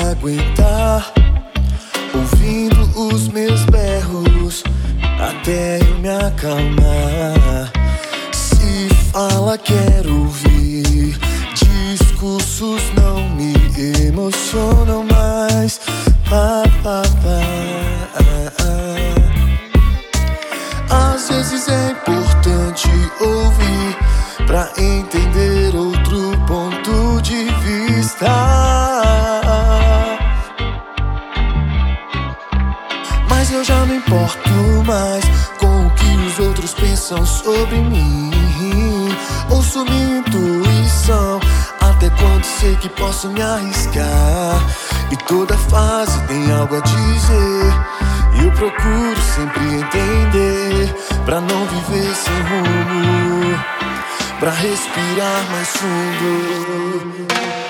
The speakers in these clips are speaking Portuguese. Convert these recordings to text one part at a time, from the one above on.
aguentar, ouvindo os meus berros até eu me acalmar. Se fala, quero ouvir. Discursos não me emocionam mais. Às vezes é importante ouvir pra entender outro ponto de vista. Mas eu já não importo mais com o que os outros pensam sobre mim. Ouço minha intuição, até quando sei que posso me arriscar. E toda fase tem algo a dizer, e eu procuro sempre entender, pra não viver sem rumo, pra respirar mais fundo.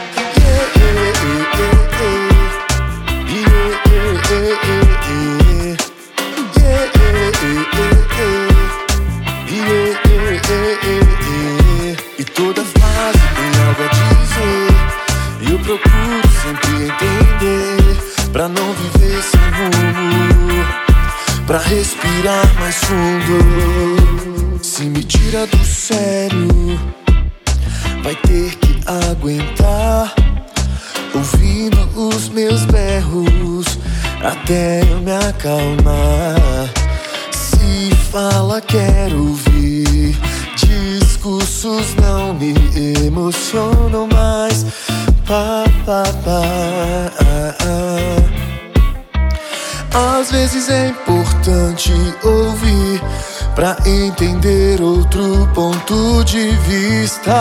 E toda fase tem algo a dizer, e eu procuro sempre entender, pra não viver sem rumo, pra respirar mais fundo. Se me tira do sério, vai ter que aguentar, ouvindo os meus berros até eu me acalmar. Se fala, quero ouvir. Discursos não me emocionam mais. Às vezes é importante ouvir pra entender outro ponto de vista.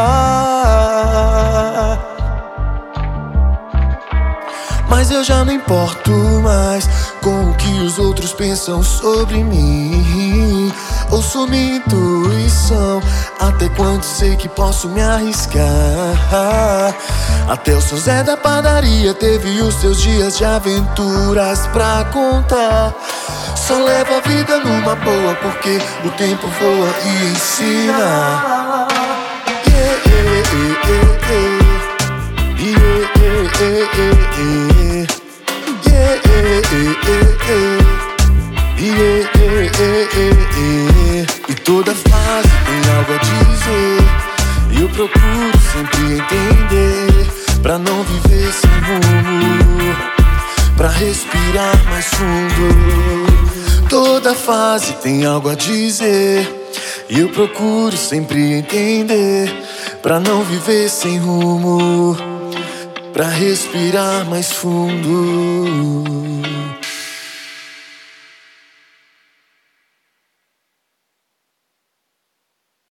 Mas eu já não importo mais com o que os outros pensam sobre mim. Ouço minha intuição, até quando sei que posso me arriscar. Até o seu Zé da padaria teve os seus dias de aventuras pra contar. Só leva a vida numa boa, porque o tempo voa e ensina. E toda fase tem algo a dizer, e eu procuro sempre entender, pra não viver sem rumo, pra respirar mais fundo. Toda fase tem algo a dizer, e eu procuro sempre entender, pra não viver sem rumo, pra respirar mais fundo.